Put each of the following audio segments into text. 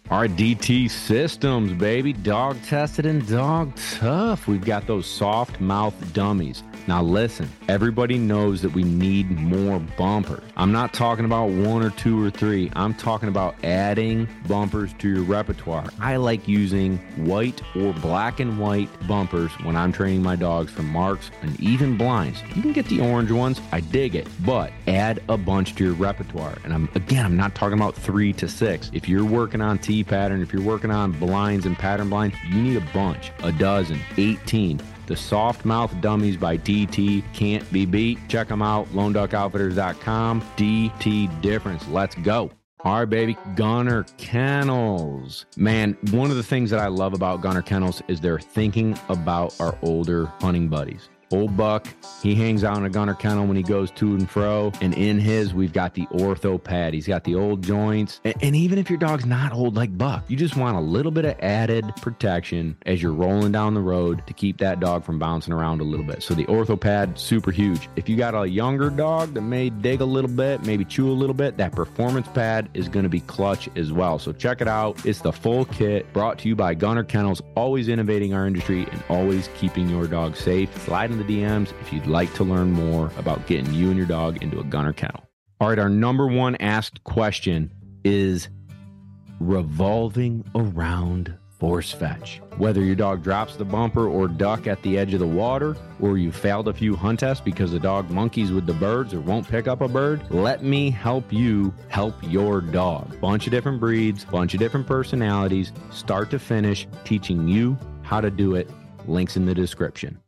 Our DT Systems, baby. Dog tested and dog tough. We've got those soft mouth dummies. Now listen, everybody knows that we need more bumpers. I'm not talking about 1 or 2 or 3. I'm talking about adding bumpers to your repertoire. I like using white or black and white bumpers when I'm training my dogs for marks and even blinds. You can get the orange ones. I dig it. But add a bunch to your repertoire. And I'm not talking about 3 to 6. If you're working on T-pattern, if you're working on blinds and pattern blinds, you need a bunch, a dozen, 18. The Soft Mouth Dummies by DT can't be beat. Check them out, LoneDuckOutfitters.com. DT difference. Let's go. All right, baby. Gunner Kennels. Man, one of the things that I love about Gunner Kennels is they're thinking about our older hunting buddies. Old Buck, he hangs out in a Gunner Kennel when he goes to and fro. And in his, we've got the ortho pad. He's got the old joints. And even if your dog's not old like Buck, you just want a little bit of added protection as you're rolling down the road to keep that dog from bouncing around a little bit. So the ortho pad, super huge. If you got a younger dog that may dig a little bit, maybe chew a little bit, that performance pad is going to be clutch as well. So check it out. It's the full kit brought to you by Gunner Kennels, always innovating our industry and always keeping your dog safe. Slide in the DMs if you'd like to learn more about getting you and your dog into a Gunner Kennel. All right, our number one asked question is revolving around force fetch. Whether your dog drops the bumper or duck at the edge of the water, or you failed a few hunt tests because the dog monkeys with the birds or won't pick up a bird, let me help you help your dog. Bunch of different breeds, bunch of different personalities, start to finish, teaching you how to do it. Links in the description.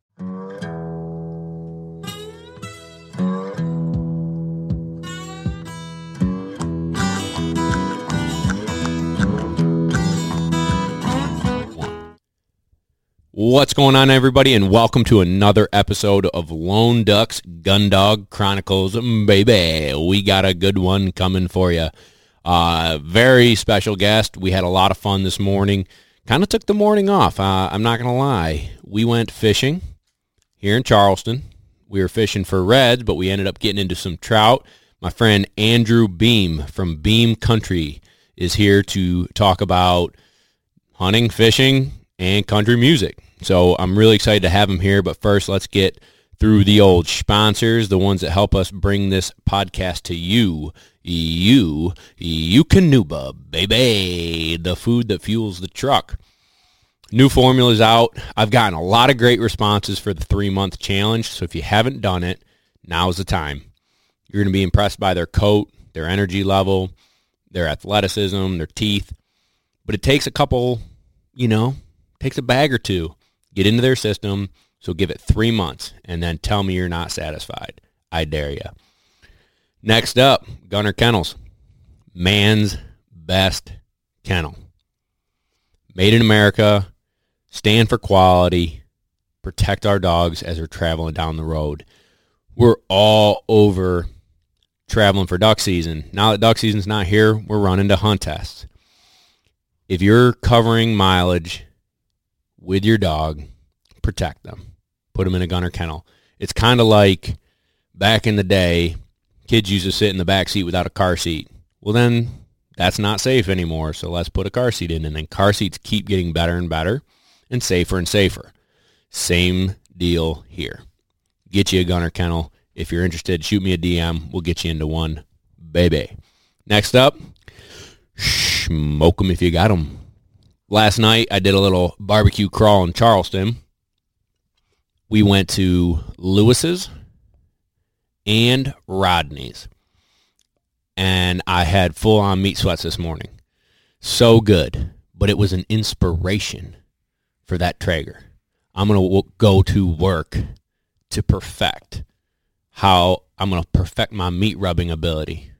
What's going on, everybody, and welcome to another episode of Lone Duck's Gun Dog Chronicles. Baby, we got a good one coming for you. Very special guest. We had a lot of fun this morning. Kind of took the morning off. I'm not going to lie. We went fishing here in Charleston. We were fishing for reds, but we ended up getting into some trout. My friend Andrew Beam from Beam Country is here to talk about hunting, fishing, and country music. So I'm really excited to have him here, but first let's get through the old sponsors, the ones that help us bring this podcast to you. Eukanuba, baby, the food that fuels the truck. New formula's out. I've gotten a lot of great responses for the 3-month challenge, so if you haven't done it, now's the time. You're going to be impressed by their coat, their energy level, their athleticism, their teeth, but it takes a couple, takes a bag or two. Get into their system, so give it 3 months, and then tell me you're not satisfied. I dare you. Next up, Gunner Kennels. Man's best kennel. Made in America, stand for quality, protect our dogs as they're traveling down the road. We're all over traveling for duck season. Now that duck season's not here, we're running to hunt tests. If you're covering mileage with your dog, protect them. Put them in a Gunner Kennel. It's kind of like back in the day, kids used to sit in the back seat without a car seat. Well, then that's not safe anymore, so let's put a car seat in. And then car seats keep getting better and better and safer. Same deal here. Get you a Gunner Kennel. If you're interested, shoot me a DM. We'll get you into one, baby. Next up, smoke them if you got them. Last night, I did a little barbecue crawl in Charleston. We went to Lewis's and Rodney's, and I had full-on meat sweats this morning. So good, but it was an inspiration for that Traeger. I'm going to go to work to perfect how I'm going to perfect my meat rubbing ability.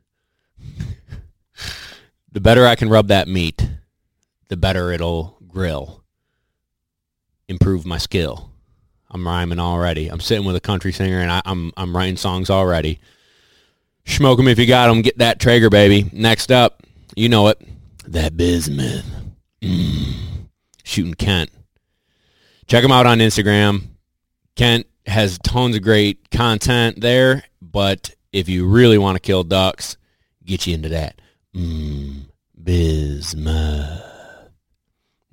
The better I can rub that meat, the better it'll grill, improve my skill. I'm rhyming already. I'm sitting with a country singer, and I'm writing songs already. Smoke them if you got them. Get that Traeger, baby. Next up, you know it, that bismuth. Shooting Kent. Check him out on Instagram. Kent has tons of great content there, but if you really want to kill ducks, get you into that. Bismuth.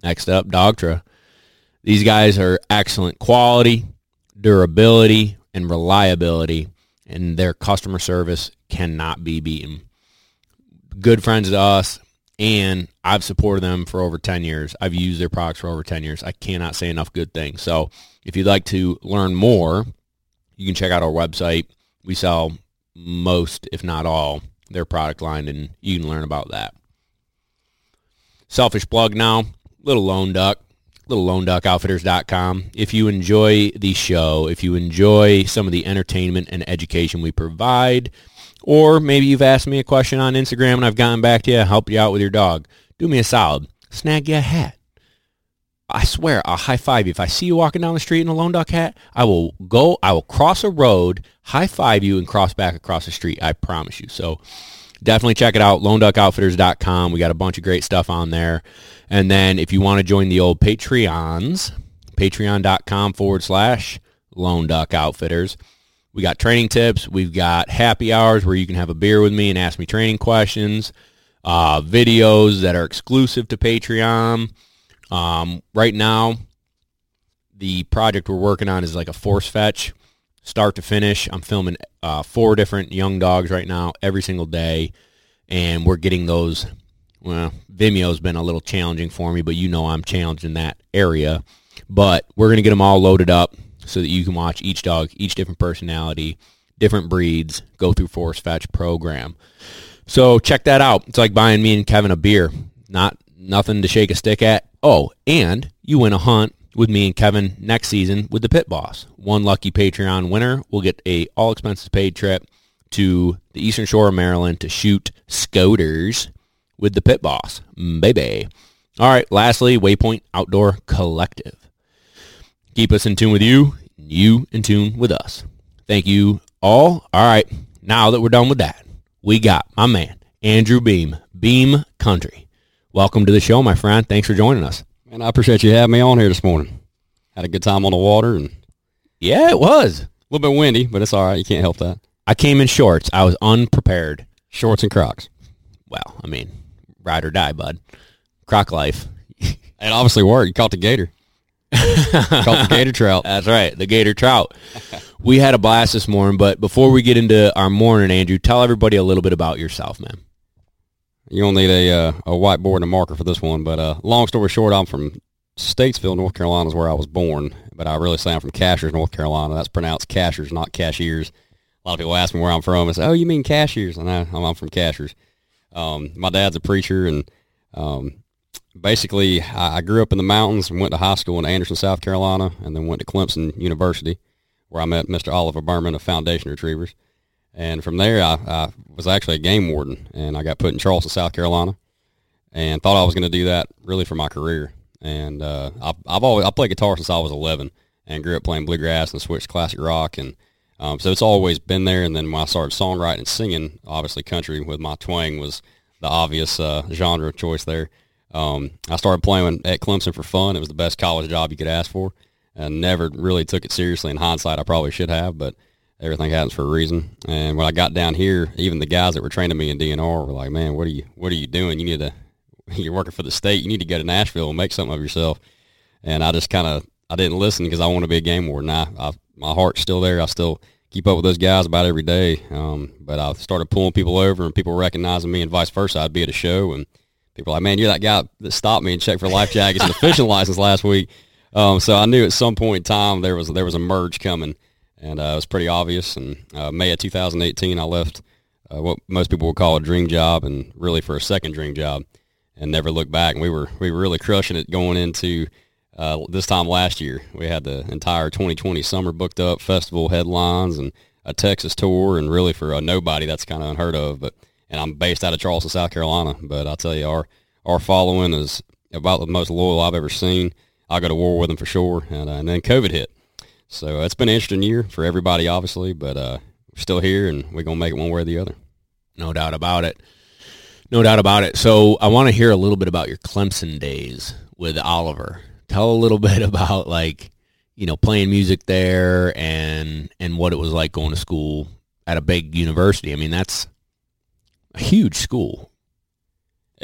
Next up, Dogtra. These guys are excellent quality, durability, and reliability, and their customer service cannot be beaten. Good friends to us, and I've supported them for over 10 years. I've used their products for over 10 years. I cannot say enough good things. So if you'd like to learn more, you can check out our website. We sell most, if not all, their product line, and you can learn about that. Selfish plug now, little Lone Duck, LoneDuckOutfitters.com. If you enjoy the show, if you enjoy some of the entertainment and education we provide, or maybe you've asked me a question on Instagram and I've gotten back to you, help you out with your dog, do me a solid, snag you a hat. I swear, I'll high five you. If I see you walking down the street in a Lone Duck hat, I will cross a road, high five you, and cross back across the street. I promise you. So definitely check it out, LoneDuckOutfitters.com. We got a bunch of great stuff on there. And then if you want to join the old Patreons, patreon.com/Lone Duck Outfitters. We got training tips. We've got happy hours where you can have a beer with me and ask me training questions, videos that are exclusive to Patreon. Right now, the project we're working on is like a force fetch, start to finish. I'm filming 4 different young dogs right now every single day, and we're getting those. Well, Vimeo's been a little challenging for me, but you know I'm challenged in that area. But we're going to get them all loaded up so that you can watch each dog, each different personality, different breeds, go through force fetch program. So check that out. It's like buying me and Kevin a beer. Nothing to shake a stick at. Oh, and you win a hunt with me and Kevin next season with the Pit Boss. One lucky Patreon winner will get a all expenses paid trip to the Eastern Shore of Maryland to shoot scoters with the Pit Boss, baby. All right, lastly, Waypoint Outdoor Collective. Keep us in tune with you, and you in tune with us. Thank you all. All right, now that we're done with that, we got my man, Andrew Beam, Beam Country. Welcome to the show, my friend. Thanks for joining us. Man, I appreciate you having me on here this morning. Had a good time on the water. And yeah, it was. A little bit windy, but it's all right. You can't help that. I came in shorts. I was unprepared. Shorts and Crocs. Well, I mean, ride or die, bud. Croc life. It obviously worked. You caught the gator. Caught the gator trout. That's right, the gator trout. We had a blast this morning, but before we get into our morning, Andrew, tell everybody a little bit about yourself, man. You don't need a whiteboard and a marker for this one, but long story short, I'm from Statesville, North Carolina is where I was born, but I really say I'm from Cashiers, North Carolina. That's pronounced Cashiers, not Cashiers. A lot of people ask me where I'm from. I say, oh, you mean Cashiers? And I'm from Cashiers. My dad's a preacher, and basically I grew up in the mountains and went to high school in Anderson, South Carolina, and then went to Clemson University, where I met Mr. Oliver Berman of Foundation Retrievers. And from there, I was actually a game warden, and I got put in Charleston, South Carolina, and thought I was going to do that really for my career. And I played guitar since I was 11, and grew up playing bluegrass and switched to classic rock, and so it's always been there. And then when I started songwriting and singing, obviously country with my twang was the obvious genre of choice there. I started playing at Clemson for fun. It was the best college job you could ask for, and never really took it seriously. In hindsight, I probably should have, but everything happens for a reason. And when I got down here, even the guys that were training me in DNR were like, "Man, what are you doing? You're working for the state. You need to go to Nashville and make something of yourself." And I just I didn't listen because I want to be a game warden. My heart's still there. I still keep up with those guys about every day. But I started pulling people over, and people recognizing me, and vice versa. I'd be at a show, and people were like, "Man, you're that guy that stopped me and checked for life jackets and a fishing license last week." So I knew at some point in time there was a merge coming. And it was pretty obvious. And May of 2018, I left what most people would call a dream job, and really for a second dream job, and never looked back. And we were really crushing it going into this time last year. We had the entire 2020 summer booked up, festival headlines, and a Texas tour, and really for a nobody, that's kind of unheard of. And I'm based out of Charleston, South Carolina. But I'll tell you, our following is about the most loyal I've ever seen. I'll go to war with them for sure. And then COVID hit. So it's been an interesting year for everybody, obviously, but we're still here, and we're going to make it one way or the other. No doubt about it. No doubt about it. So I want to hear a little bit about your Clemson days with Oliver. Tell a little bit about, playing music there and what it was like going to school at a big university. I mean, that's a huge school.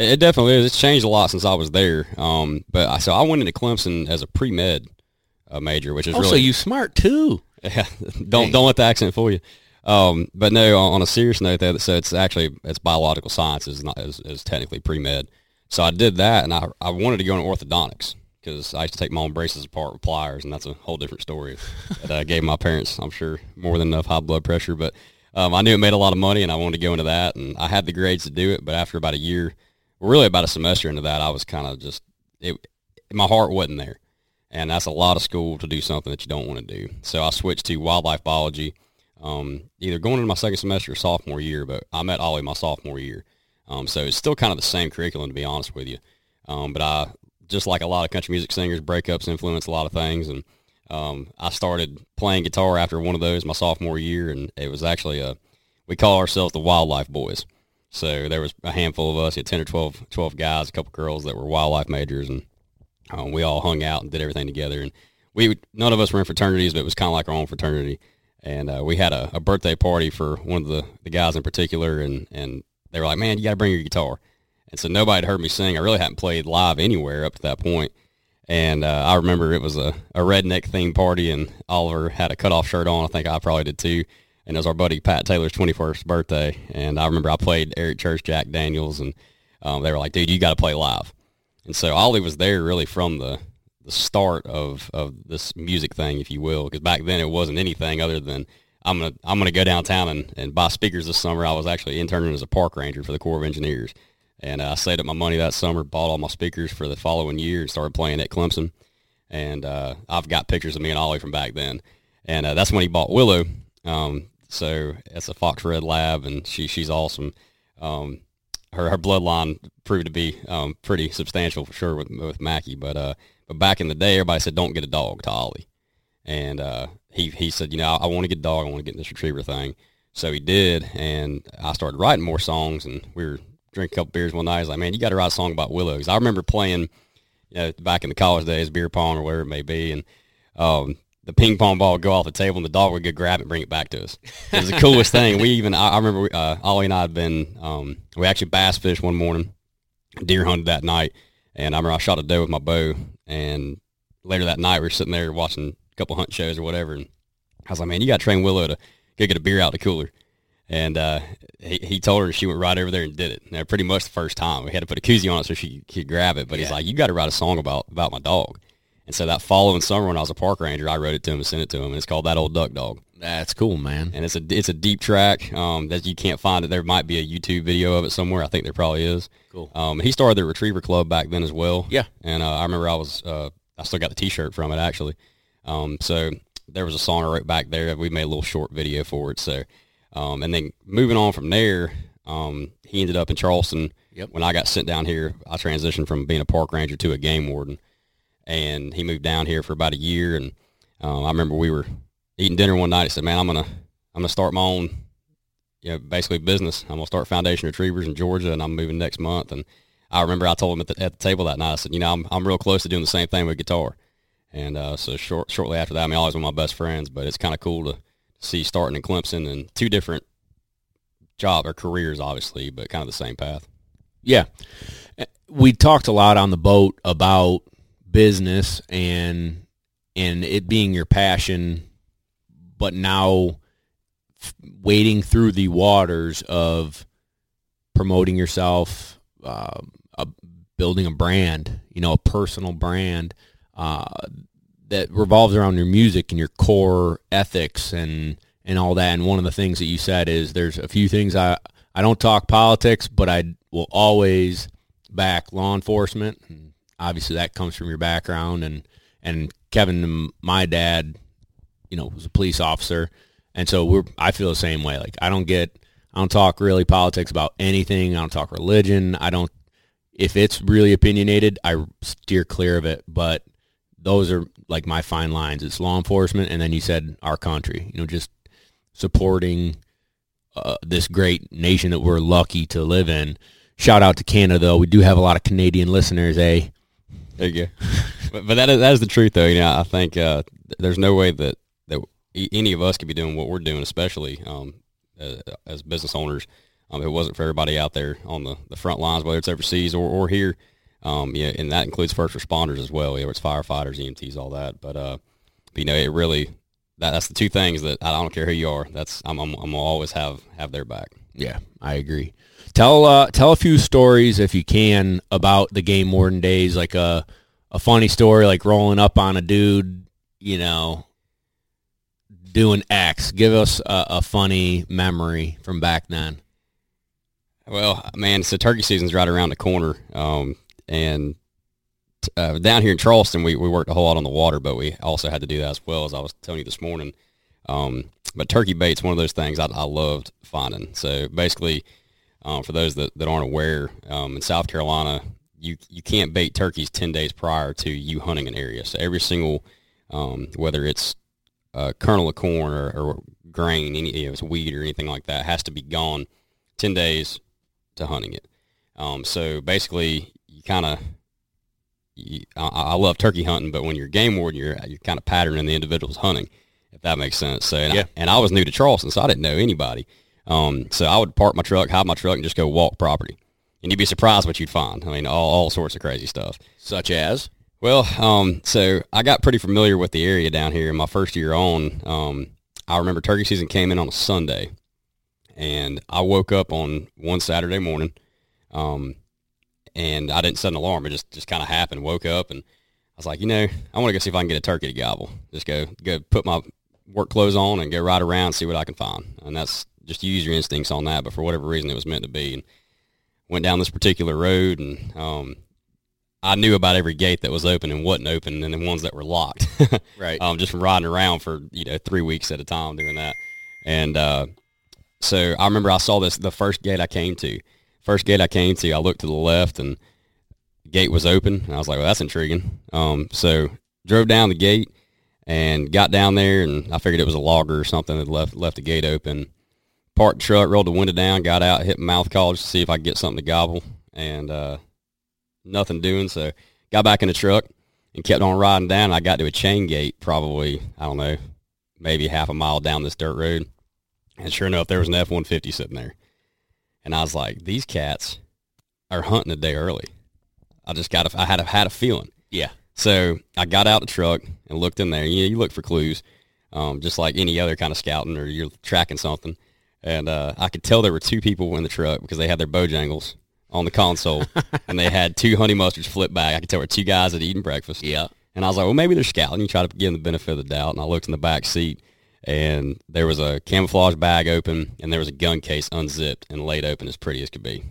It definitely is. It's changed a lot since I was there. So I went into Clemson as a pre-med major, which is So you smart too. Yeah, don't let the accent fool you. But no, on a serious note, though, so it's biological sciences, not as technically pre-med. So I did that, and I wanted to go into orthodontics because I used to take my own braces apart with pliers, and that's a whole different story that I gave my parents, I'm sure, more than enough high blood pressure. But I knew it made a lot of money, and I wanted to go into that, and I had the grades to do it. But after about a year, really about a semester into that, I was kind of just my heart wasn't there. And that's a lot of school to do something that you don't want to do. So I switched to wildlife biology, either going into my second semester or sophomore year, but I met Ollie my sophomore year. So it's still kind of the same curriculum, to be honest with you. But I, just like a lot of country music singers, breakups influence a lot of things. And I started playing guitar after one of those my sophomore year, and it was actually we call ourselves the Wildlife Boys. So there was a handful of us, 10 or 12 guys, a couple girls that were wildlife majors, and we all hung out and did everything together, and none of us were in fraternities, but it was kind of like our own fraternity. And we had a birthday party for one of the guys in particular, and they were like, "Man, you got to bring your guitar." And so nobody had heard me sing. I really hadn't played live anywhere up to that point. And I remember it was a redneck themed party, and Oliver had a cutoff shirt on. I think I probably did too. And it was our buddy Pat Taylor's 21st birthday. And I remember I played Eric Church, Jack Daniels, and they were like, "Dude, you got to play live." And so Ollie was there really from the start of this music thing, if you will, because back then it wasn't anything other than I'm gonna go downtown and buy speakers this summer. I was actually interning as a park ranger for the Corps of Engineers, and I saved up my money that summer, bought all my speakers for the following year, and started playing at Clemson. And I've got pictures of me and Ollie from back then, and that's when he bought Willow. So it's a Fox Red Lab, and she's awesome. Her bloodline proved to be pretty substantial for sure with Mackie, but back in the day, everybody said don't get a dog to Ollie, and he said, I want to get a dog, I want to get in this retriever thing. So he did, and I started writing more songs, and we were drinking a couple beers one night. He's like, "Man, you got to write a song about Willow," because I remember playing, back in the college days, beer pong or whatever it may be, and the ping pong ball would go off the table, and the dog would go grab it and bring it back to us. It was the coolest thing. I remember Ollie and I had been, we actually bass fished one morning, deer hunted that night, and I remember I shot a doe with my bow, and later that night we were sitting there watching a couple hunt shows or whatever, and I was like, "Man, you got to train Willow to go get a beer out the cooler." And he told her, and she went right over there and did it. Now, pretty much the first time. We had to put a koozie on it so she could grab it, but he's like, "You got to write a song about my dog." And so that following summer when I was a park ranger, I wrote it to him and sent it to him, and it's called That Old Duck Dog. That's cool, man. And it's a deep track that you can't find it. There might be a YouTube video of it somewhere. I think there probably is. Cool. He started the Retriever Club back then as well. Yeah. And I remember I still got the T-shirt from it, actually. So there was a song I wrote back there. We made a little short video for it. So, and then moving on from there, he ended up in Charleston. Yep. When I got sent down here, I transitioned from being a park ranger to a game warden. And he moved down here for about a year, and I remember we were eating dinner one night. He said, "Man, I'm gonna start my own, basically business. I'm gonna start Foundation Retrievers in Georgia, and I'm moving next month." And I remember I told him at the table that night, I said, I'm real close to doing the same thing with guitar. And so shortly after that, Ollie's one of my best friends, but it's kind of cool to see starting in Clemson and two different job or careers, obviously, but kind of the same path. Yeah, we talked a lot on the boat about business and it being your passion, but now wading through the waters of promoting yourself, building a brand, a personal brand that revolves around your music and your core ethics and all that. And one of the things that you said is there's a few things I don't talk politics, but I will always back law enforcement. And obviously that comes from your background, and Kevin, my dad, was a police officer, and so I feel the same way. Like I don't talk really politics about anything. I don't talk religion. If it's really opinionated, I steer clear of it. But those are like my fine lines. It's law enforcement, and then you said our country. Just supporting this great nation that we're lucky to live in. Shout out to Canada, though. We do have a lot of Canadian listeners, eh? There you go. But that is the truth, though. I think there's no way that any of us could be doing what we're doing, especially as business owners. If it wasn't for everybody out there on the front lines, whether it's overseas or here, yeah, and that includes first responders as well. Whether it's firefighters, EMTs, all that. But it really that's the two things that I don't care who you are. I'm gonna always have their back. Yeah, I agree. Tell a few stories if you can about the game warden days, like a funny story, like rolling up on a dude, doing X. Give us a funny memory from back then. Well, man, so turkey season's right around the corner, and down here in Charleston, we worked a whole lot on the water, but we also had to do that as well, as I was telling you this morning. But turkey bait's one of those things I loved finding. So basically, for those that aren't aware, in South Carolina, you can't bait turkeys 10 days prior to you hunting an area. So every single, whether it's a kernel of corn or grain, it's wheat or anything like that, has to be gone 10 days to hunting it. So basically, I love turkey hunting, but when you're game warden, you're kind of patterning the individuals hunting, if that makes sense. So, and I was new to Charleston, so I didn't know anybody. So I would park my truck, hide my truck, and just go walk property. And you'd be surprised what you'd find. I mean, all sorts of crazy stuff. Such as? Well, so I got pretty familiar with the area down here in my first year on. I remember turkey season came in on a Sunday, and I woke up on one Saturday morning, and I didn't set an alarm. It just kind of happened. Woke up, and I was like, I want to go see if I can get a turkey to gobble. Just go put my work clothes on and go ride around, see what I can find. And that's just use your instincts on that. But for whatever reason, it was meant to be. And went down this particular road, and I knew about every gate that was open and wasn't open, and the ones that were locked. Right. Just from riding around for 3 weeks at a time doing that. And so I remember I saw the first gate I came to. I looked to the left, and the gate was open, and I was like, well, that's intriguing. So drove down the gate and got down there, and I figured it was a logger or something that left the gate open. Parked the truck, rolled the window down, got out, hit mouth calls to see if I could get something to gobble, and nothing doing. So got back in the truck and kept on riding down. I got to a chain gate probably, I don't know, maybe half a mile down this dirt road, and sure enough, there was an F-150 sitting there. And I was like, these cats are hunting a day early. I had a feeling. Yeah. So I got out the truck and looked in there. You look for clues, just like any other kind of scouting, or you're tracking something. And I could tell there were two people in the truck because they had their Bojangles on the console, and they had two honey mustards flipped back. I could tell there were two guys that eating breakfast. Yeah. And I was like, well, maybe they're scouting. You try to give them the benefit of the doubt. And I looked in the back seat, and there was a camouflage bag open, and there was a gun case unzipped and laid open as pretty as could be.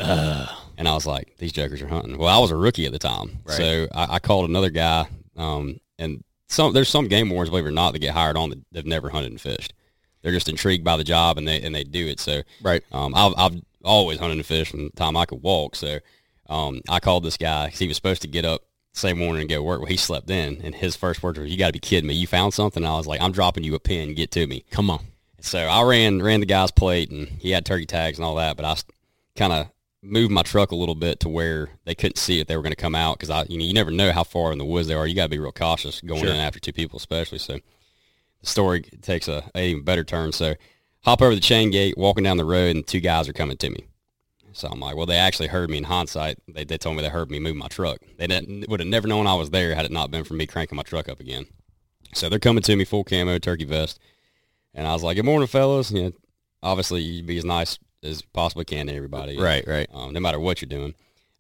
And I was like, these jokers are hunting. Well, I was a rookie at the time. Right. So I called another guy, and there's some game wardens, believe it or not, that get hired on that they've never hunted and fished. They're just intrigued by the job, and they do it. So right. I've always hunted and fished from the time I could walk. So I called this guy because he was supposed to get up the same morning and go to work. Well, he slept in, and his first words were, "You got to be kidding me! You found something?" And I was like, "I'm dropping you a pin. Get to me. Come on." So I ran the guy's plate, and he had turkey tags and all that, but I kind of moved my truck a little bit to where they couldn't see if they were going to come out, because you never know how far in the woods they are. You got to be real cautious going in after two people, especially. So the story takes an even better turn. So hop over the chain gate, walking down the road, and two guys are coming to me. So I'm like, well, they actually heard me in hindsight. They told me they heard me move my truck. They would have never known I was there had it not been for me cranking my truck up again. So they're coming to me, full camo, turkey vest. And I was like, good morning, fellas. Obviously, you be as nice as possibly can to everybody. Right. No matter what you're doing.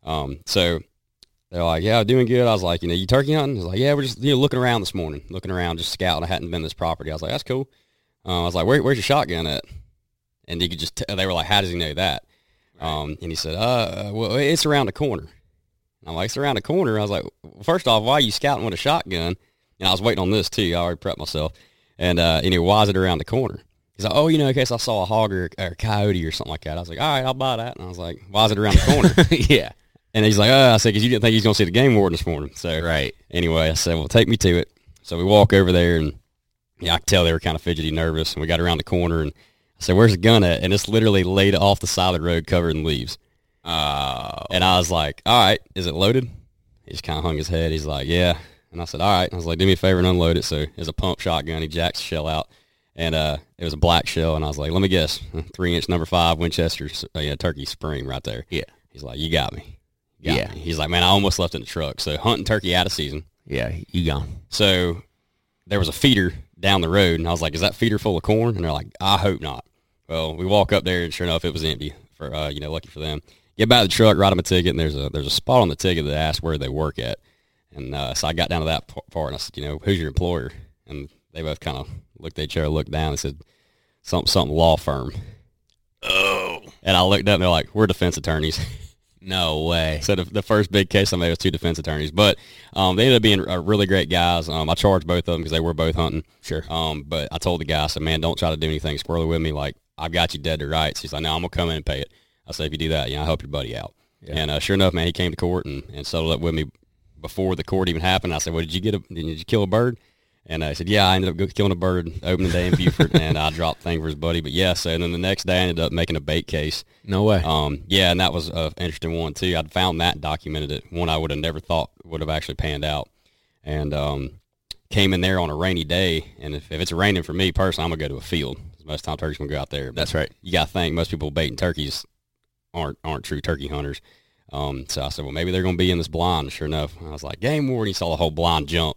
So they're like, yeah, doing good. I was like, you turkey hunting? I was like, yeah, we're just looking around this morning, just scouting. I hadn't been to this property. I was like, that's cool. I was like, where's your shotgun at? And you could just they were like, how does he know that? And he said, well, it's around the corner. And I'm like, it's around the corner? I was like, well, first off, why are you scouting with a shotgun? And I was waiting on this, too. I already prepped myself. And why is it around the corner? He's like, in case I saw a hog or a coyote or something like that. I was like, all right, I'll buy that. And I was like, why is it around the corner? Yeah. And he's like, I said, because you didn't think he's going to see the game warden this morning. So right. Anyway, I said, well, take me to it. So we walk over there, and I could tell they were kind of fidgety, nervous. And we got around the corner, and I said, where's the gun at? And it's literally laid off the side of the road covered in leaves. Oh. And I was like, all right, is it loaded? He just kind of hung his head. He's like, yeah. And I said, all right. And I was like, do me a favor and unload it. So it's a pump shotgun. He jacks the shell out. And it was a black shell, and I was like, let me guess, 3-inch number 5 Winchester turkey Supreme right there. Yeah. He's like, you got me. Yeah. Me. He's like, man, I almost left in the truck. So hunting turkey out of season. Yeah, you gone. So there was a feeder down the road, and I was like, is that feeder full of corn? And they're like, I hope not. Well, we walk up there, and sure enough, it was empty. For lucky for them. Get back to the truck, write them a ticket, and there's a spot on the ticket that asks where they work at. And so I got down to that part, and I said, who's your employer? And they both kind of looked at each other, looked down, and said, something law firm. Oh. And I looked up, and they're like, we're defense attorneys. No way. So the first big case I made was 2 defense attorneys. But they ended up being really great guys. I charged both of them because they were both hunting. Sure. But I told the guy, I said, man, don't try to do anything squirrely with me. Like, I've got you dead to rights. He's like, no, I'm going to come in and pay it. I said, if you do that, I help your buddy out. Yeah. And sure enough, man, he came to court and settled up with me before the court even happened. I said, well, did you kill a bird? And I said, yeah, I ended up killing a bird opening day in Beaufort, and I dropped the thing for his buddy. But yeah, so and then the next day I ended up making a bait case. No way. Yeah, and that was an interesting one too. I'd found that and documented it. One I would have never thought would have actually panned out. And came in there on a rainy day, and if it's raining for me personally, I'm going to go to a field. Most time turkeys going to go out there. But that's right. You got to think most people baiting turkeys aren't true turkey hunters. So I said, well, maybe they're going to be in this blind. Sure enough, I was like, game warden, you saw the whole blind jump.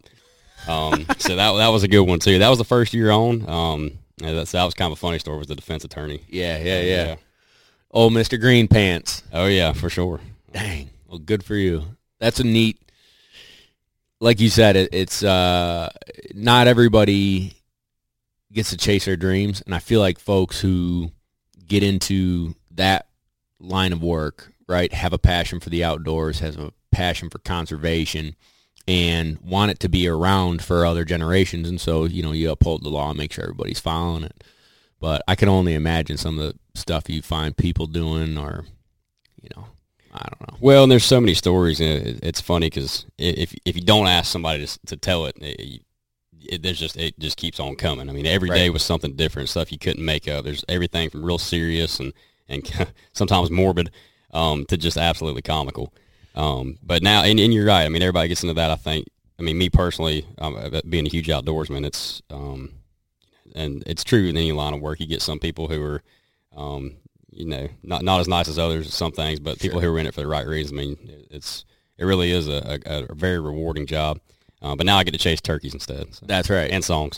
So that was a good one too. That was the first year on. That was kind of a funny story with the defense attorney. Yeah. Oh, Mr. Green Pants. Oh yeah, for sure. Dang. Well, good for you. That's a neat, like you said, it's not everybody gets to chase their dreams. And I feel like folks who get into that line of work, right, have a passion for the outdoors, has a passion for conservation, and want it to be around for other generations. And so, you uphold the law and make sure everybody's following it. But I can only imagine some of the stuff you find people doing or, I don't know. Well, and there's so many stories. And it's funny because if you don't ask somebody to tell it, it just keeps on coming. I mean, every day was something different, stuff you couldn't make up. There's everything from real serious and sometimes morbid to just absolutely comical. But now, and you're right. I mean, everybody gets into that. I think. I mean, me personally, being a huge outdoorsman, it's and it's true in any line of work. You get some people who are, not as nice as others. Some things, but people who are in it for the right reasons. I mean, it really is a very rewarding job. But now I get to chase turkeys instead. So. That's right, and songs.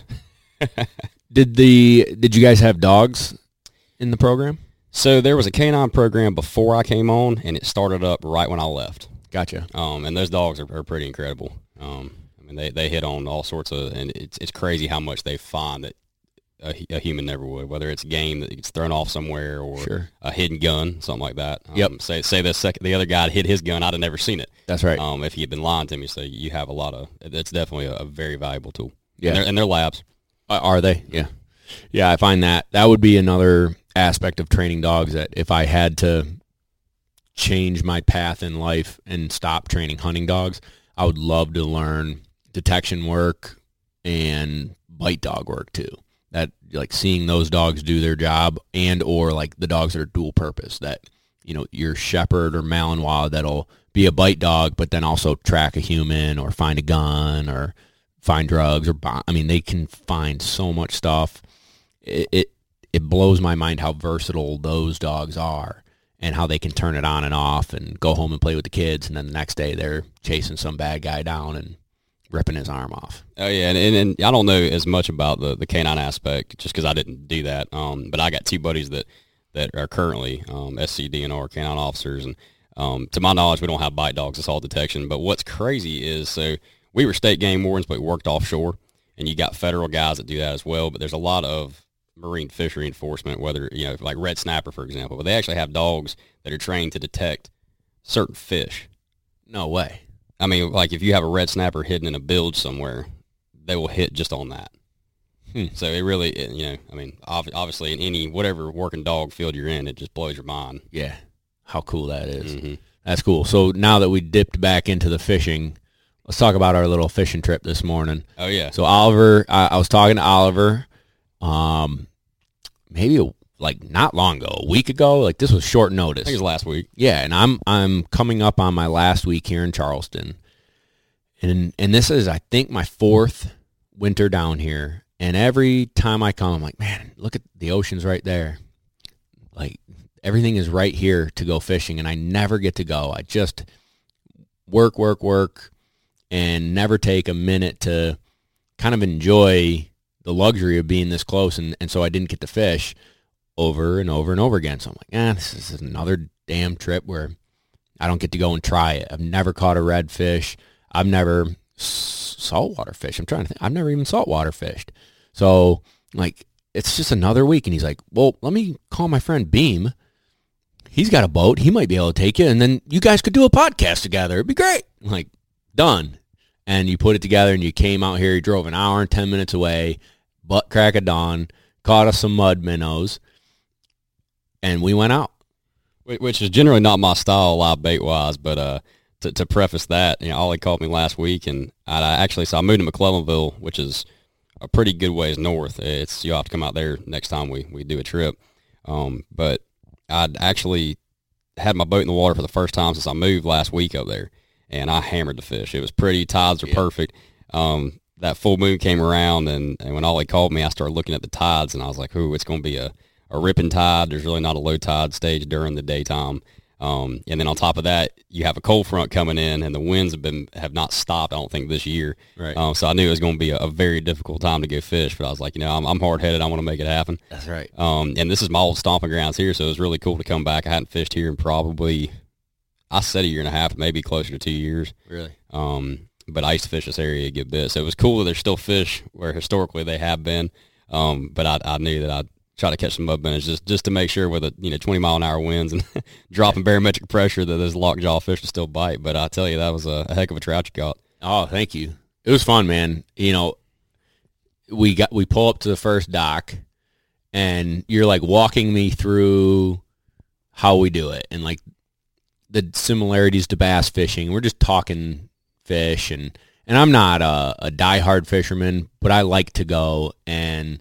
Did you guys have dogs in the program? So there was a canine program before I came on, and it started up right when I left. Gotcha. And those dogs are pretty incredible. I mean, they hit on all sorts of, and it's crazy how much they find that a human never would. Whether it's game that gets thrown off somewhere or a hidden gun, something like that. Say the other guy hid his gun, I'd have never seen it. That's right. If he had been lying to me, so you have a lot of. It's definitely a very valuable tool. Yeah, and they're labs. Are they? Yeah. Yeah, I find that would be another aspect of training dogs that if I had to change my path in life and stop training hunting dogs, I would love to learn detection work and bite dog work too. That, like, seeing those dogs do their job, and or like the dogs that are dual purpose, that your shepherd or Malinois that'll be a bite dog but then also track a human or find a gun or find drugs or I mean, they can find so much stuff. It blows my mind how versatile those dogs are and how they can turn it on and off and go home and play with the kids, and then the next day they're chasing some bad guy down and ripping his arm off. Oh, yeah, and I don't know as much about the canine aspect just because I didn't do that, but I got 2 buddies that are currently SCDNR canine officers, and to my knowledge, we don't have bite dogs. It's all detection. But what's crazy is, so we were state game wardens, but we worked offshore, and you got federal guys that do that as well, but there's a lot of marine fishery enforcement, whether, like red snapper, for example, but they actually have dogs that are trained to detect certain fish. No way. I mean, like if you have a red snapper hidden in a bilge somewhere, they will hit just on that. So it really, I mean, obviously in any, whatever working dog field you're in, it just blows your mind. Yeah. How cool that is. Mm-hmm. That's cool. So now that we dipped back into the fishing, let's talk about our little fishing trip this morning. Oh, yeah. So Oliver, I was talking to Oliver, maybe not long ago, a week ago. Like, this was short notice. I think it was last week. Yeah, and I'm coming up on my last week here in Charleston, and this is, I think, my 4th winter down here, And every time I come, I'm like, man, look at the ocean's right there. Like, everything is right here to go fishing, and I never get to go. I just work, and never take a minute to kind of enjoy the luxury of being this close, and so I didn't get to fish over and over and over again. So I'm like, this is another damn trip where I don't get to go and try it. I've never caught a redfish. I've never saltwater fished. I'm trying to think. I've never even saltwater fished. So, like, it's just another week. And he's like, well, let me call my friend Beam. He's got a boat. He might be able to take you, and then you guys could do a podcast together. It'd be great. I'm like, done. And you put it together, and you came out here. You drove an hour and 10 minutes away, butt crack of dawn, caught us some mud minnows, and we went out. Which is generally not my style, live bait-wise, but to preface that, Ollie called me last week, and I moved to McClellanville, which is a pretty good ways north. You'll have to come out there next time we do a trip. But I'd actually had my boat in the water for the first time since I moved last week up there, and I hammered the fish. It was pretty. Tides are perfect. That full moon came around, and when Ollie called me, I started looking at the tides, and I was like, ooh, it's going to be a ripping tide. There's really not a low tide stage during the daytime. And then on top of that, you have a cold front coming in, and the winds have not stopped, I don't think, this year. Right. So I knew it was going to be a very difficult time to go fish, but I was like, I'm hard-headed. I want to make it happen. That's right. And this is my old stomping grounds here, so it was really cool to come back. I hadn't fished here in probably, I said a year and a half, maybe closer to 2 years. Really? But I used to fish this area a good bit, so it was cool that there's still fish where historically they have been. But I knew that I'd try to catch some mud minnows just to make sure with 20-mile-an-hour winds and dropping barometric pressure that those lockjaw fish will still bite. But I tell you, that was a heck of a trout you caught. Oh, thank you. It was fun, man. We pull up to the first dock, and you're like walking me through how we do it and like the similarities to bass fishing. We're just talking fish, and I'm not a diehard fisherman, but I like to go and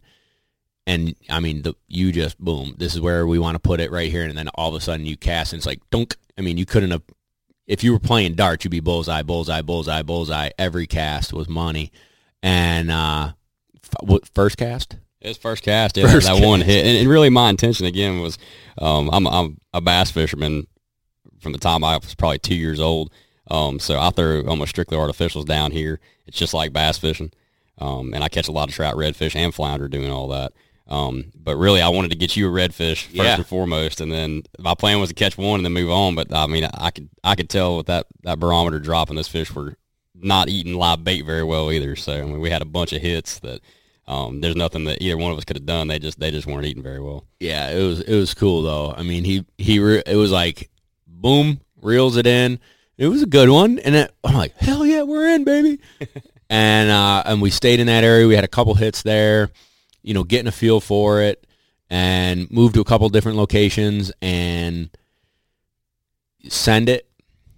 I mean, you just, boom, this is where we want to put it right here. And then all of a sudden you cast, and it's like, dunk. I mean, you couldn't have, if you were playing darts, you'd be bullseye, bullseye, bullseye, bullseye. Every cast was money. And what, first cast? It was first cast, yeah, that one hit. And really my intention, again, was I'm a bass fisherman from the time I was probably 2 years old. So I throw almost strictly artificials down here. It's just like bass fishing. And I catch a lot of trout, redfish, and flounder doing all that. But really, I wanted to get you a redfish first and foremost, and then my plan was to catch one and then move on. But I mean, I could tell with that barometer dropping, those fish were not eating live bait very well either. So I mean, we had a bunch of hits that there's nothing that either one of us could have done. They just weren't eating very well. Yeah, it was cool though. I mean, it was like boom, reels it in. It was a good one, and I'm like, hell yeah, we're in, baby. And we stayed in that area. We had a couple hits there. Getting a feel for it, and moved to a couple different locations and send it,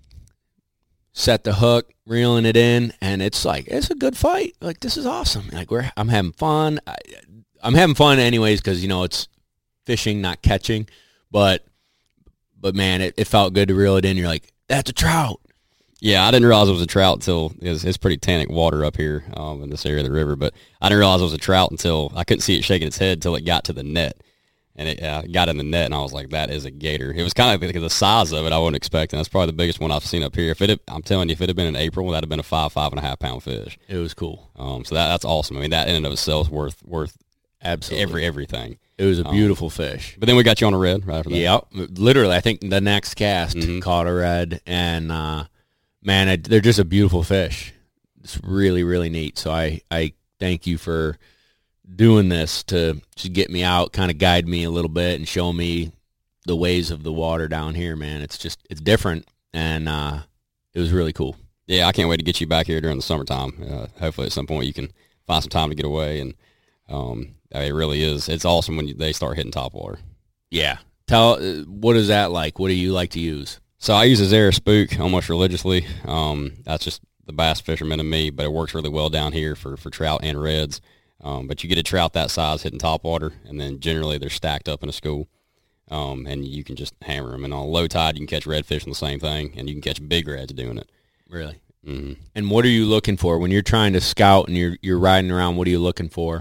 set the hook, reeling it in, and it's like, it's a good fight. Like, this is awesome. Like, I'm having fun. I'm having fun anyways because, it's fishing, not catching. But man, it felt good to reel it in. You're like, that's a trout. Yeah, I didn't realize it was a trout until it's pretty tannic water up here in this area of the river. But I didn't realize it was a trout until I couldn't see it shaking its head until it got to the net, and it got in the net, and I was like, "That is a gator." It was kind of like the size of it I wasn't expecting. That's probably the biggest one I've seen up here. I'm telling you, if it had been in April, that'd have been a 5.5 pound fish. It was cool. So that's awesome. I mean, that in and of itself is worth absolutely everything. It was a beautiful fish. But then we got you on a red right after that. Yeah, literally. I think the next cast caught a red, and man, they're just a beautiful fish. It's really, really neat. So I thank you for doing this to get me out, kind of guide me a little bit and show me the ways of the water down here, man. It's different, and it was really cool. Yeah, I can't wait to get you back here during the summertime. Hopefully at some point you can find some time to get away, and it really is. It's awesome when they start hitting topwater. Yeah. What is that like? What do you like to use? So I use a Zara Spook almost religiously. That's just the bass fisherman in me, but it works really well down here for trout and reds. But you get a trout that size hitting topwater, and then generally they're stacked up in a school, and you can just hammer them. And on low tide, you can catch redfish on the same thing, and you can catch big reds doing it. Really? Mm-hmm. And what are you looking for when you're trying to scout and you're riding around? What are you looking for?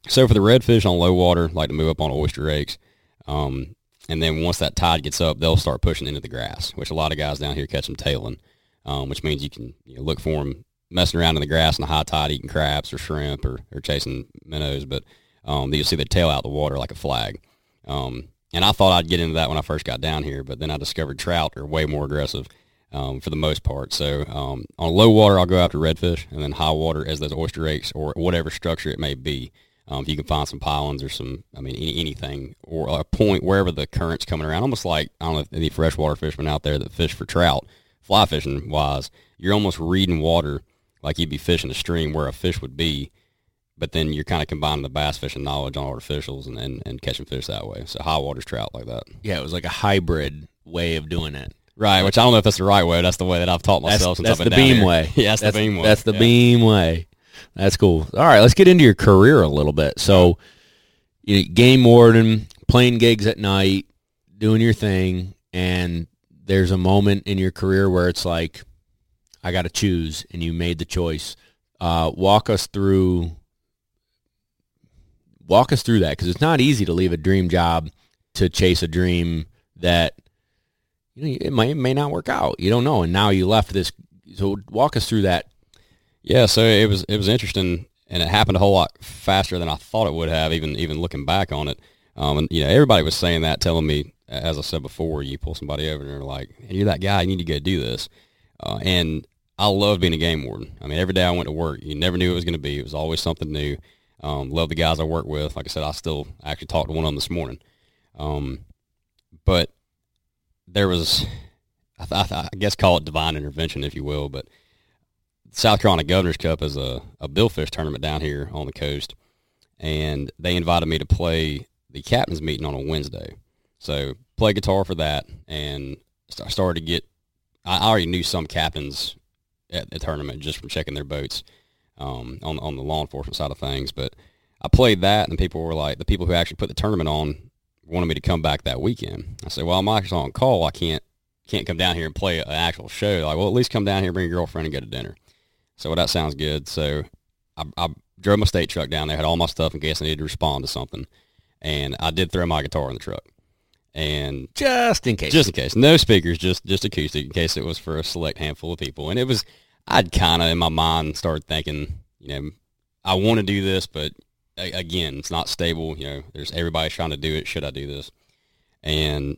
So for the redfish on low water, like to move up on oyster rakes. And then once that tide gets up, they'll start pushing into the grass, which a lot of guys down here catch them tailing, which means you can look for them messing around in the grass in the high tide, eating crabs or shrimp or chasing minnows. But you'll see they tail out the water like a flag. And I thought I'd get into that when I first got down here, but then I discovered trout are way more aggressive for the most part. So on low water, I'll go after redfish, and then high water as those oyster rakes or whatever structure it may be. If you can find some pylons or anything, or a point wherever the current's coming around, almost like, I don't know if any freshwater fishermen out there that fish for trout, fly fishing wise, you're almost reading water like you'd be fishing a stream where a fish would be, but then you're kind of combining the bass fishing knowledge on artificials and catching fish that way. So high water's trout like that. Yeah, it was like a hybrid way of doing it. Right, which I don't know if that's the right way. That's the way that I've taught myself since I've been down here. That's the beam way. Yeah, that's the beam way. That's the beam way. That's cool. All right, let's get into your career a little bit. So, game warden, playing gigs at night, doing your thing, and there's a moment in your career where it's like, I got to choose, and you made the choice. Walk us through that, because it's not easy to leave a dream job to chase a dream that it may not work out. You don't know, and now you left this. So walk us through that. Yeah, so it was interesting, and it happened a whole lot faster than I thought it would have, even looking back on it. And everybody was saying that, telling me, as I said before, you pull somebody over and they're like, hey, you're that guy, you need to go do this. And I love being a game warden. I mean, every day I went to work, you never knew it was going to be. It was always something new. Love the guys I work with. Like I said, I actually talked to one of them this morning. But there was, I guess, call it divine intervention, if you will, but South Carolina Governor's Cup is a billfish tournament down here on the coast, and they invited me to play the captain's meeting on a Wednesday. So play guitar for that, and I started to get, I already knew some captains at the tournament just from checking their boats on the law enforcement side of things. But I played that, and people were like, the people who actually put the tournament on wanted me to come back that weekend. I said, well, I'm actually on call. I can't come down here and play an actual show. Like, well, at least come down here, bring your girlfriend, and go to dinner. So, well, that sounds good. So I drove my state truck down there, had all my stuff in case I needed to respond to something. And I did throw my guitar in the truck. And just in case. No speakers, just acoustic, in case it was for a select handful of people. And it was, I'd kind of, in my mind, started thinking, I want to do this, but again, it's not stable. There's everybody trying to do it. Should I do this? And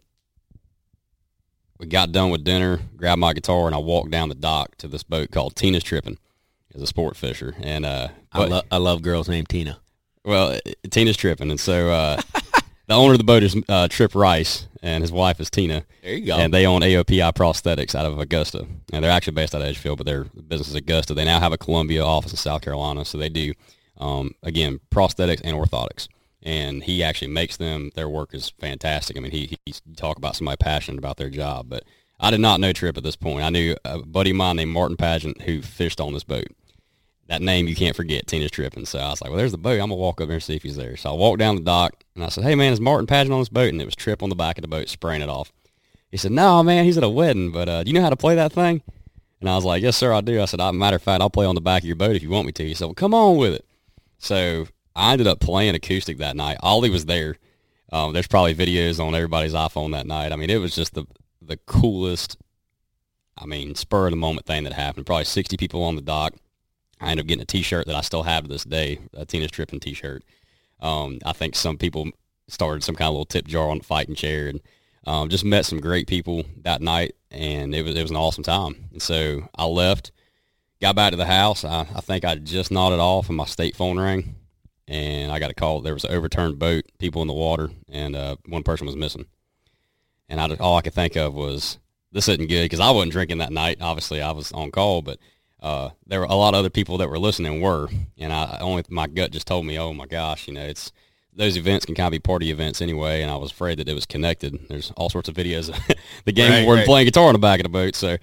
we got done with dinner, grabbed my guitar, and I walked down the dock to this boat called Tina's Tripping as a sport fisher. And I love girls named Tina. Well, Tina's Tripping. And so the owner of the boat is Trip Rice, and his wife is Tina. There you go. And they own AOPI Prosthetics out of Augusta. And they're actually based out of Edgefield, but their business is Augusta. They now have a Columbia office in South Carolina, so they do, again, prosthetics and orthotics. And he actually makes them. Their work is fantastic. I mean, he talk about somebody passionate about their job. But I did not know Trip at this point. I knew a buddy of mine named Martin Pageant who fished on this boat. That name you can't forget, Tina's Tripping. So I was like, well, there's the boat. I'm going to walk up there and see if he's there. So I walked down the dock, and I said, hey, man, is Martin Pageant on this boat? And it was Trip on the back of the boat spraying it off. He said, no, man, he's at a wedding, but do you know how to play that thing? And I was like, yes, sir, I do. I said, matter of fact, I'll play on the back of your boat if you want me to. He said, well, come on with it. So I ended up playing acoustic that night. Ollie was there. There's probably videos on everybody's iPhone that night. I mean, it was just the coolest, spur-of-the-moment thing that happened. Probably 60 people on the dock. I ended up getting a T-shirt that I still have to this day, a Tina's Tripping T-shirt. I think some people started some kind of little tip jar on the fighting chair, and just met some great people that night, and it was an awesome time. And so I left, got back to the house. I think I just nodded off, and my state phone rang, and I got a call. There was an overturned boat, people in the water, and one person was missing. And all I could think of was, this isn't good, because I wasn't drinking that night. Obviously, I was on call, but there were a lot of other people that were listening and my gut just told me, oh my gosh, it's those events can kind of be party events anyway, and I was afraid that it was connected. There's all sorts of videos of the game warden playing guitar on the back of the boat. So,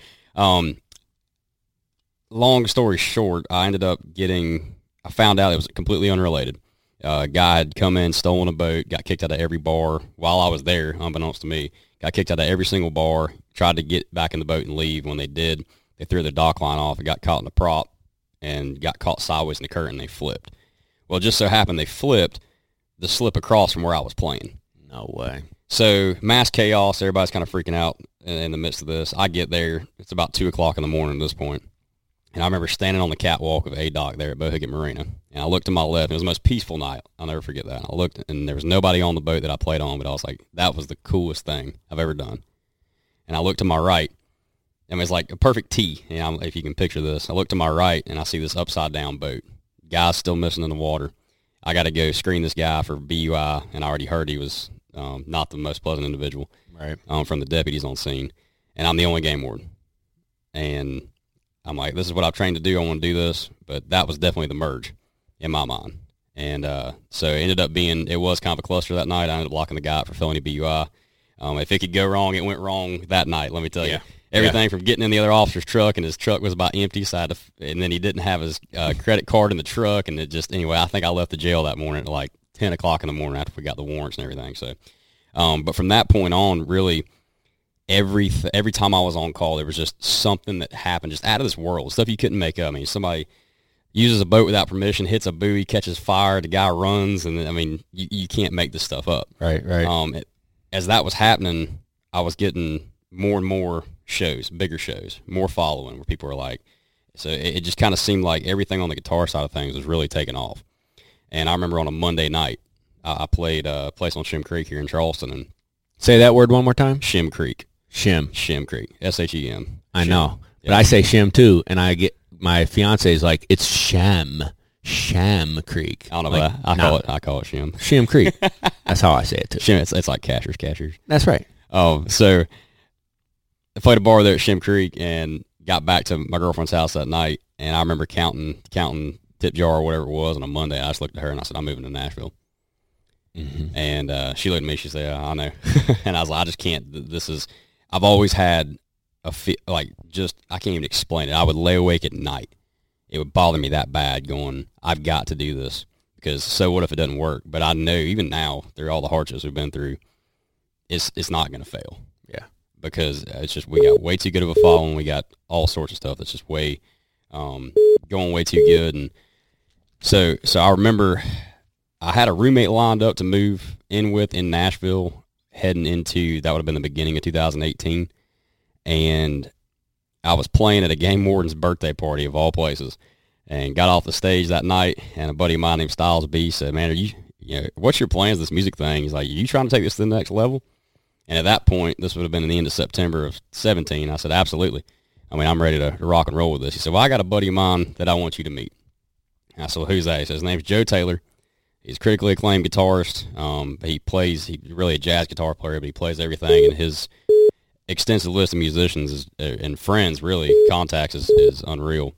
long story short, I found out it was completely unrelated. A guy had come in, stolen a boat, got kicked out of every bar while I was there, unbeknownst to me. Got kicked out of every single bar, tried to get back in the boat and leave. When they did, they threw their dock line off and got caught in the prop and got caught sideways in the current, and they flipped. Well, it just so happened they flipped the slip across from where I was playing. No way. So mass chaos, everybody's kind of freaking out in the midst of this. I get there. It's about 2 o'clock in the morning at this point. And I remember standing on the catwalk of A-Dock there at Bohicket Marina. And I looked to my left. It was the most peaceful night. I'll never forget that. I looked, and there was nobody on the boat that I played on, but I was like, that was the coolest thing I've ever done. And I looked to my right, and it was like a perfect T, if you can picture this. I look to my right, and I see this upside-down boat. Guy's still missing in the water. I got to go screen this guy for BUI, and I already heard he was not the most pleasant individual from the deputies on scene. And I'm the only game warden. And I'm like, this is what I've trained to do. I want to do this. But that was definitely the merge in my mind. And so it ended up being, it was kind of a cluster that night. I ended up locking the guy up for felony BUI. If it could go wrong, it went wrong that night, let me tell you. Everything from getting in the other officer's truck, and his truck was about empty, and then he didn't have his credit card in the truck, and it just, anyway, I think I left the jail that morning at like 10 o'clock in the morning after we got the warrants and everything. So, but from that point on, really, every time I was on call, there was just something that happened just out of this world, stuff you couldn't make up. I mean, somebody uses a boat without permission, hits a buoy, catches fire, the guy runs, and I mean, you can't make this stuff up. Right. As that was happening, I was getting more and more shows, bigger shows, more following, where people were like, so it just kind of seemed like everything on the guitar side of things was really taking off. And I remember on a Monday night, I played a place on Shem Creek here in Charleston. And say that word one more time. Shem Creek. Shem Creek. S-H-E-M. I know. Yeah. But I say Shem too, and I get, my fiance is like, it's Shem Creek. I don't know, like, but I call it Shem. Shem Creek. That's how I say it too. Shem, it's like Cashers. That's right. So I played a bar there at Shem Creek and got back to my girlfriend's house that night, and I remember counting tip jar or whatever it was on a Monday. I just looked at her and I said, I'm moving to Nashville. Mm-hmm. And she looked at me, she said, I know. And I was like, I just can't, I've always had I can't even explain it. I would lay awake at night. It would bother me that bad going, I've got to do this, because so what if it doesn't work? But I know even now, through all the hardships we've been through, it's not going to fail. Yeah. Because it's just, we got way too good of a following. We got all sorts of stuff that's just way, going way too good. And so I remember I had a roommate lined up to move in with in Nashville heading into, that would have been the beginning of 2018. And I was playing at a game warden's birthday party of all places, and got off the stage that night, and a buddy of mine named Styles B said, man, what's your plans, this music thing? He's like, are you trying to take this to the next level? And at that point, this would have been in the end of September of 17. I said, absolutely. I mean, I'm ready to rock and roll with this. He said, well, I got a buddy of mine that I want you to meet. And I said, well, who's that? He said, his name's Joe Taylor. He's a critically acclaimed guitarist. He's really a jazz guitar player, but he plays everything, and his extensive list of musicians and friends, really, contacts is unreal.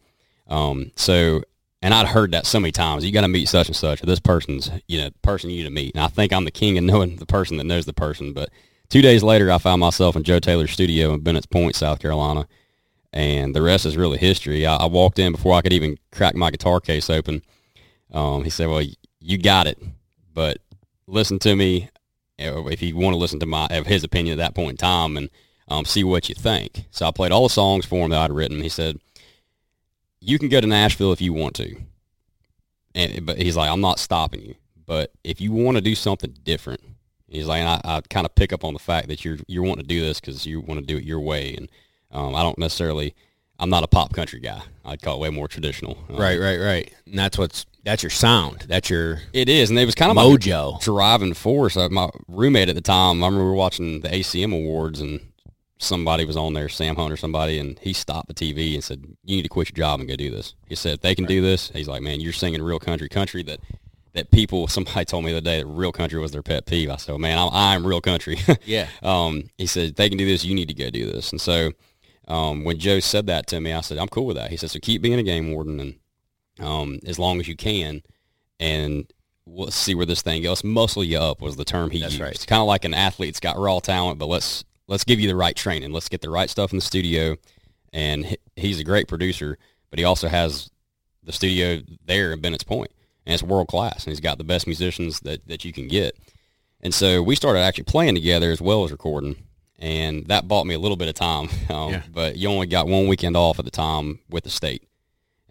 And I'd heard that so many times. You got to meet such and such. Or this person's, the person you need to meet. And I think I'm the king of knowing the person that knows the person. But 2 days later, I found myself in Joe Taylor's studio in Bennett's Point, South Carolina. And the rest is really history. I walked in before I could even crack my guitar case open. He said, well, you got it, but listen to me if you want to listen to his opinion at that point in time, and see what you think. So I played all the songs for him that I'd written. He said, you can go to Nashville if you want to. But he's like, I'm not stopping you. But if you want to do something different, he's like, and I kind of pick up on the fact that you're wanting to do this because you want to do it your way. And I don't necessarily, I'm not a pop country guy. I'd call it way more traditional. Right. And that's your sound. It is. And it was kind of mojo. My driving force. My roommate at the time, I remember we were watching the ACM Awards, and somebody was on there, Sam Hunt or somebody, and he stopped the TV and said, you need to quit your job and go do this. He said, if they can do this, he's like, man, you're singing real country that people, somebody told me the other day that real country was their pet peeve. I said, man, I'm real country. Yeah. He said, if they can do this, you need to go do this. And so when Joe said that to me, I said, I'm cool with that. He said, so keep being a game warden, and as long as you can, and we'll see where this thing goes. Muscle you up was the term he used. Right. It's kind of like an athlete's got raw talent, but let's give you the right training. Let's get the right stuff in the studio. And he's a great producer, but he also has the studio there in Bennett's Point, and it's world class. And he's got the best musicians that you can get. And so we started actually playing together as well as recording, and that bought me a little bit of time. But you only got one weekend off at the time with the state.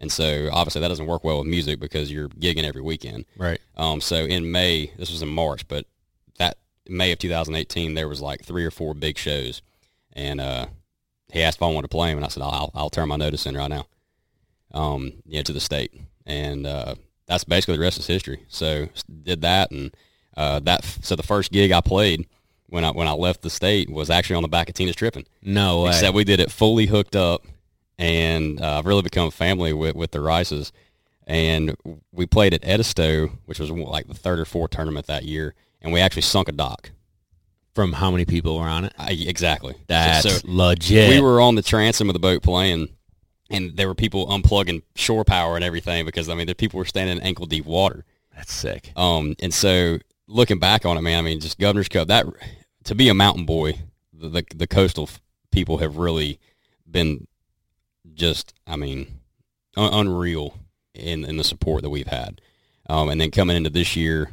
And so obviously that doesn't work well with music because you're gigging every weekend. Right. So in May, this was in March, but that May of 2018, there was like 3 or 4 big shows. And he asked if I wanted to play him, and I said, I'll turn my notice in right now, to the state. And that's basically the rest is history. So did that, and so the first gig I played when I left the state was actually on the back of Tina's Trippin'. No way. Except we did it fully hooked up, and I've really become family with the Rices. And we played at Edisto, which was like the 3rd or 4th tournament that year, and we actually sunk a dock. From how many people were on it? Exactly. That's so legit. We were on the transom of the boat playing, and there were people unplugging shore power and everything because, I mean, the people were standing in ankle-deep water. That's sick. And so looking back on it, man, I mean, just Governor's Cup, that to be a mountain boy, the coastal people have really been just, I mean, unreal in the support that we've had. And then coming into this year,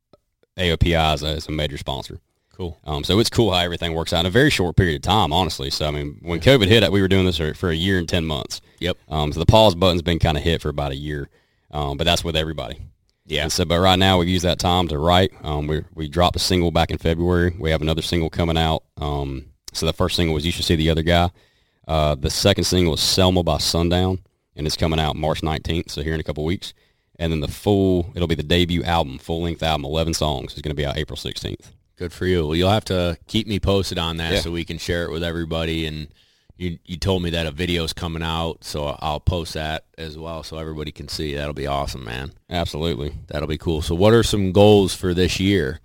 AOPI is a major sponsor. Cool. So it's cool how everything works out in a very short period of time, honestly. So, I mean, when COVID hit, we were doing this for a year and 10 months. Yep. So the pause button's been kind of hit for about a year, but that's with everybody. Yeah. And so, but right now we've used that time to write. We dropped a single back in February. We have another single coming out. So the first single was You Should See the Other Guy. The second single is Selma by Sundown, and it's coming out March 19th, so here in a couple weeks. And then it'll be the debut album, full-length album, 11 songs. It's going to be out April 16th. Good for you. Well, you'll have to keep me posted on that so we can share it with everybody. And you told me that a video's coming out, so I'll post that as well so everybody can see. That'll be awesome, man. Absolutely. That'll be cool. So what are some goals for this year?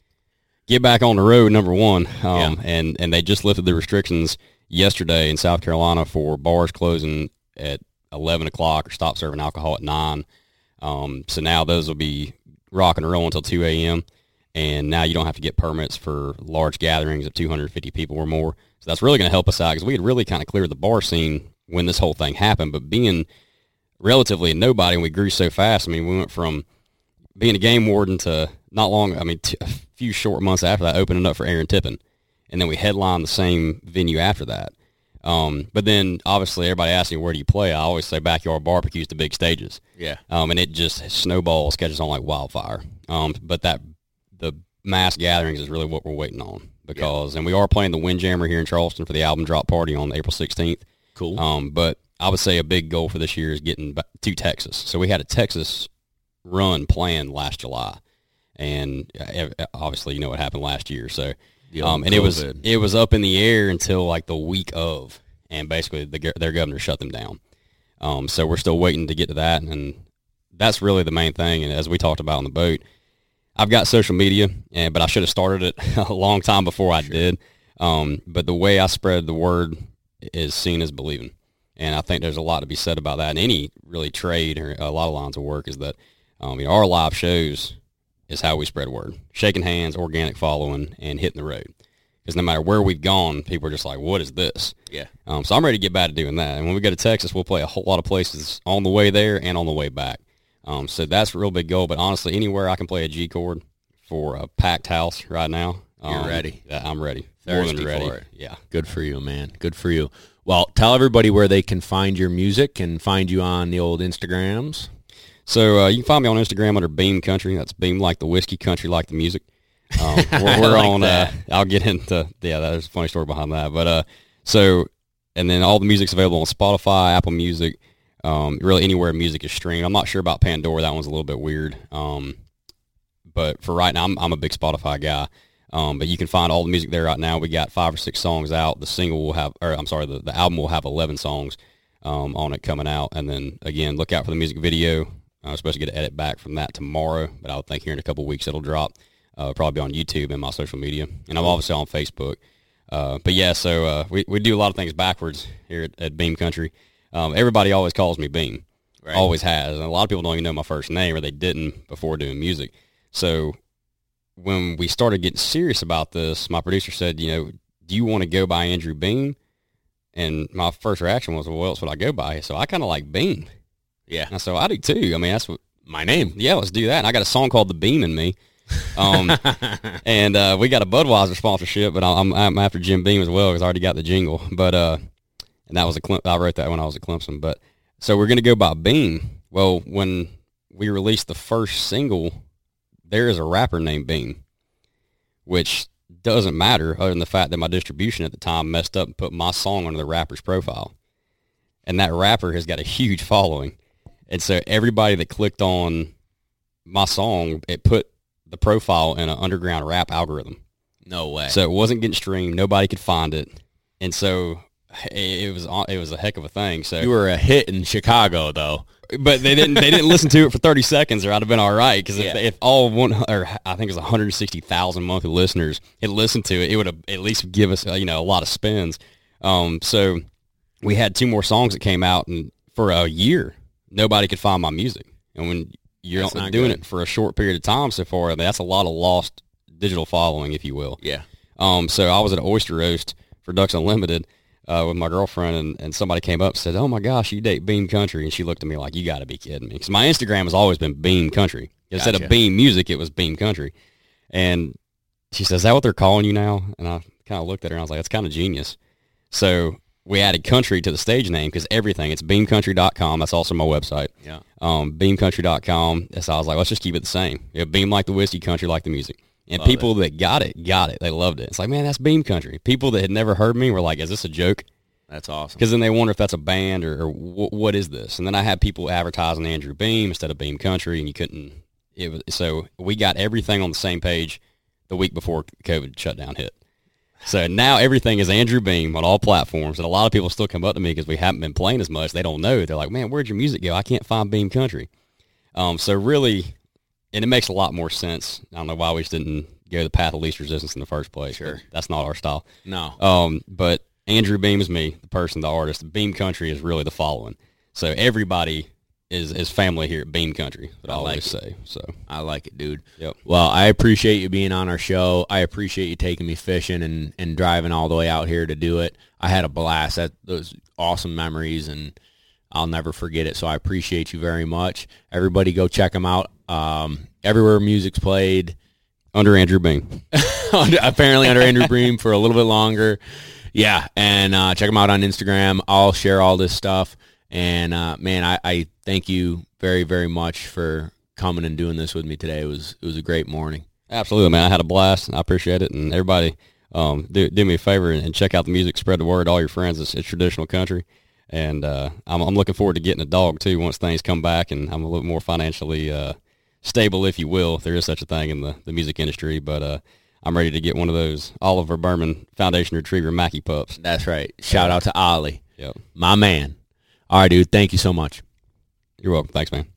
Get back on the road, number one. And they just lifted the restrictions yesterday in South Carolina for bars closing at 11 o'clock or stop serving alcohol at 9. So now those will be rocking and rolling until 2 a.m., and now you don't have to get permits for large gatherings of 250 people or more. So that's really going to help us out because we had really kind of cleared the bar scene when this whole thing happened. But being relatively a nobody, and we grew so fast, I mean, we went from being a game warden to a few short months after that, opening up for Aaron Tippin. And then we headlined the same venue after that. But then, obviously, everybody asks me, where do you play? I always say backyard barbecues to big stages. Yeah. And it just snowballs, catches on like wildfire. But the mass gatherings is really what we're waiting on because, and we are playing the Windjammer here in Charleston for the album drop party on April 16th. Cool. But I would say a big goal for this year is getting back to Texas. So we had a Texas run planned last July, and obviously you know what happened last year. So, and it was up in the air until like the week of, and basically their governor shut them down. So we're still waiting to get to that, and that's really the main thing. And as we talked about on the boat, I've got social media, but I should have started it a long time before I did. But the way I spread the word is seen as believing. And I think there's a lot to be said about that. In any really trade or a lot of lines of work is that our live shows is how we spread word. Shaking hands, organic following, and hitting the road. Because no matter where we've gone, people are just like, what is this? Yeah. So I'm ready to get back to doing that. And when we go to Texas, we'll play a whole lot of places on the way there and on the way back. So that's a real big goal. But honestly, anywhere I can play a G chord for a packed house right now. You're ready. I'm ready. Thirsty More than ready. for it. Yeah. Good for you, man. Good for you. Well, tell everybody where they can find your music and find you on the old Instagrams. So you can find me on Instagram under Beam Country. That's Beam like the whiskey, country like the music. We're like on. I'll get into. Yeah, there's a funny story behind that. But and then all the music's available on Spotify, Apple Music, really anywhere music is streamed. I'm not sure about Pandora. That one's a little bit weird. But for right now, I'm a big Spotify guy. But you can find all the music there right now. We got 5 or 6 songs out. The single will have, the album will have 11 songs on it coming out. And then again, look out for the music video. I'm supposed to get an edit back from that tomorrow, but I would think here in a couple of weeks it'll drop. Probably on YouTube and my social media, and I'm obviously on Facebook. But yeah, so we do a lot of things backwards here at Beam Country. Everybody always calls me Beam, right. Always has, and a lot of people don't even know my first name, or they didn't before doing music. So when we started getting serious about this, my producer said, do you want to go by Andrew Beam? And my first reaction was, well, what else would I go by? So I kind of like Beam. Yeah. And so I do too. I mean, that's what my name. Yeah, let's do that. And I got a song called The Beam in Me. And we got a Budweiser sponsorship, but I'm after Jim Beam as well because I already got the jingle. But and that was I wrote that when I was at Clemson. But So we're going to go by Beam. Well, when we released the first single, there is a rapper named Beam, which doesn't matter other than the fact that my distribution at the time messed up and put my song under the rapper's profile. And that rapper has got a huge following. And so everybody that clicked on my song, it put the profile in an underground rap algorithm. No way. So it wasn't getting streamed. Nobody could find it. And so it was a heck of a thing. So You were a hit in Chicago, though. but they didn't listen to it for 30 seconds, or I'd have been all right. Because Yeah. if all one, or I think it was 160,000 monthly listeners had listened to it, it would have at least give us a lot of spins. So we had 2 more songs that came out, and for a year, nobody could find my music. And when you're That's not doing good. it for a short period of time so far, that's a lot of lost digital following, if you will. Yeah. So I was at an oyster roast for Ducks Unlimited with my girlfriend, and somebody came up and said, "Oh my gosh, you date Beam Country?" And she looked at me like, "You got to be kidding me," because my Instagram has always been Beam Country. Instead Gotcha. of Beam Music, it was Beam Country. And she says, "Is that what they're calling you now?" And I kind of looked at her and I was like, "That's kind of genius." So we added country to the stage name because everything, it's beamcountry.com. That's also my website. Yeah. Beamcountry.com. So I was like, let's just keep it the same. Beam like the whiskey, country like the music. And Love people that got it. They loved it. It's like, man, that's Beam Country. People that had never heard me were like, is this a joke? That's awesome. Because then they wonder if that's a band or what is this? And then I had people advertising Andrew Beam instead of Beam Country, and you couldn't. So we got everything on the same page the week before COVID shutdown hit. So now everything is Andrew Beam on all platforms, and a lot of people still come up to me because we haven't been playing as much. They don't know. They're like, man, where'd your music go? I can't find Beam Country. So really, and it makes a lot more sense. I don't know why we just didn't go the path of least resistance in the first place. Sure. That's not our style. No. But Andrew Beam is me, the person, the artist. Beam Country is really the following. So everybody is family here at Beam Country, that I always say. So I like it, dude. Yep. Well, I appreciate you being on our show. I appreciate you taking me fishing and driving all the way out here to do it. I had a blast. Those awesome memories, and I'll never forget it. So I appreciate you very much. Everybody go check them out. Everywhere music's played. Under Andrew Beam. Apparently under Andrew Beam for a little bit longer. Yeah, and check them out on Instagram. I'll share all this stuff. And, man, I thank you very, very much for coming and doing this with me today. It was a great morning. Absolutely, man. I had a blast, and I appreciate it. And everybody, do me a favor and check out the music. Spread the word to all your friends. It's traditional country. And I'm looking forward to getting a dog, too, once things come back and I'm a little more financially stable, if you will, if there is such a thing in the music industry. But I'm ready to get one of those Oliver Berman Foundation Retriever Mackie pups. That's right. Shout out to Ollie. Yep. My man. All right, dude. Thank you so much. You're welcome. Thanks, man.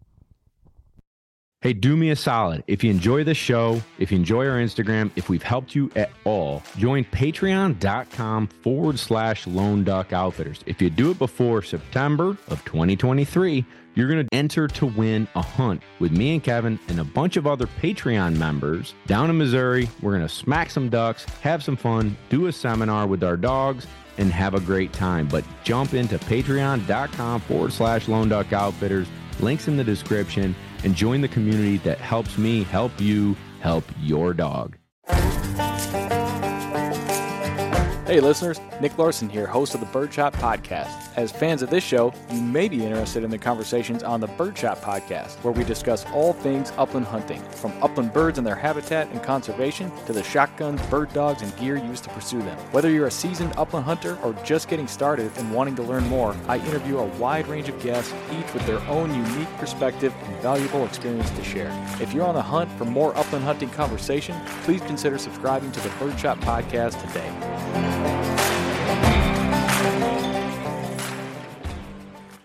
Hey, do me a solid. If you enjoy the show, if you enjoy our Instagram, if we've helped you at all, join patreon.com/Lone Duck Outfitters. If you do it before September of 2023, you're going to enter to win a hunt with me and Kevin and a bunch of other Patreon members down in Missouri. We're going to smack some ducks, have some fun, do a seminar with our dogs, and have a great time. But jump into patreon.com/Lone Duck Outfitters. Links in the description, and join the community that helps me help you help your dog. Hey listeners, Nick Larson here, host of the Birdshot Podcast. As fans of this show, you may be interested in the conversations on the Birdshot Podcast, where we discuss all things upland hunting, from upland birds and their habitat and conservation, to the shotguns, bird dogs, and gear used to pursue them. Whether you're a seasoned upland hunter or just getting started and wanting to learn more, I interview a wide range of guests, each with their own unique perspective and valuable experience to share. If you're on the hunt for more upland hunting conversation, please consider subscribing to the Birdshot Podcast today.